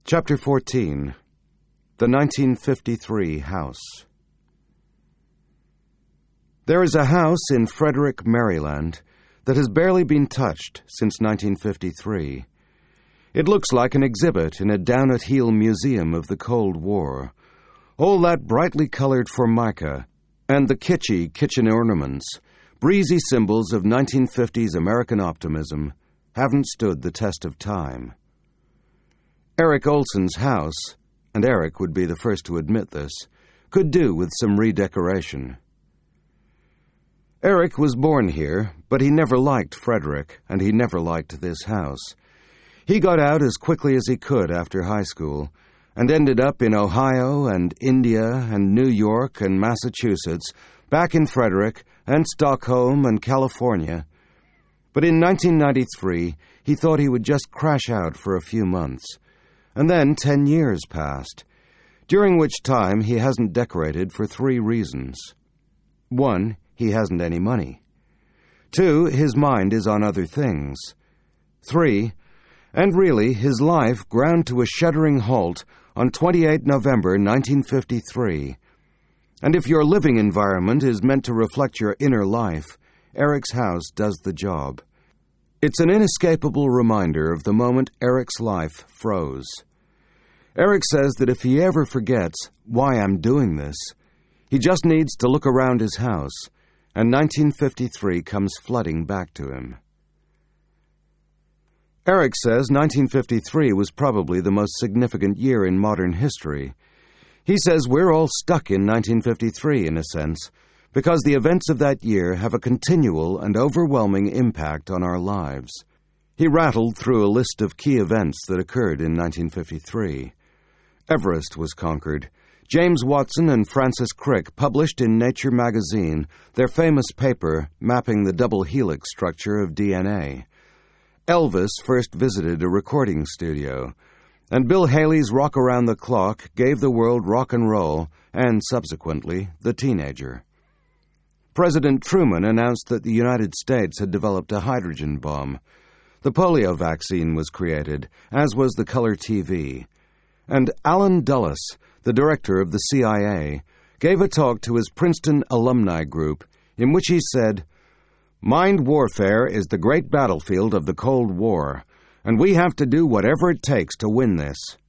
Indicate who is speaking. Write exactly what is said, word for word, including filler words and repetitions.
Speaker 1: Chapter fourteen. The nineteen fifty-three House. There is a house in Frederick, Maryland, that has barely been touched since nineteen fifty-three. It looks like an exhibit in a down-at-heel museum of the Cold War. All that brightly colored formica and the kitschy kitchen ornaments, breezy symbols of nineteen fifties American optimism, haven't stood the test of time. Eric Olson's house, and Eric would be the first to admit this, could do with some redecoration. Eric was born here, but he never liked Frederick, and he never liked this house. He got out as quickly as he could after high school, and ended up in Ohio and India and New York and Massachusetts, back in Frederick and Stockholm and California. But in nineteen ninety-three, he thought he would just crash out for a few months. And then ten years passed, during which time he hasn't decorated for three reasons. One, he hasn't any money. Two, his mind is on other things. Three, and really his life ground to a shuddering halt on the twenty-eighth of November, nineteen fifty-three. And if your living environment is meant to reflect your inner life, Eric's house does the job. It's an inescapable reminder of the moment Eric's life froze. Eric says that if he ever forgets why I'm doing this, he just needs to look around his house, and nineteen fifty-three comes flooding back to him. Eric says nineteen fifty-three was probably the most significant year in modern history. He says we're all stuck in nineteen fifty-three, in a sense, because the events of that year have a continual and overwhelming impact on our lives. He rattled through a list of key events that occurred in nineteen fifty-three. Everest was conquered. James Watson and Francis Crick published in Nature magazine their famous paper mapping the double helix structure of D N A. Elvis first visited a recording studio, and Bill Haley's Rock Around the Clock gave the world rock and roll and, subsequently, the teenager. President Truman announced that the United States had developed a hydrogen bomb. The polio vaccine was created, as was the color T V. And Allen Dulles, the director of the C I A, gave a talk to his Princeton alumni group in which he said, "Mind warfare is the great battlefield of the Cold War, and we have to do whatever it takes to win this."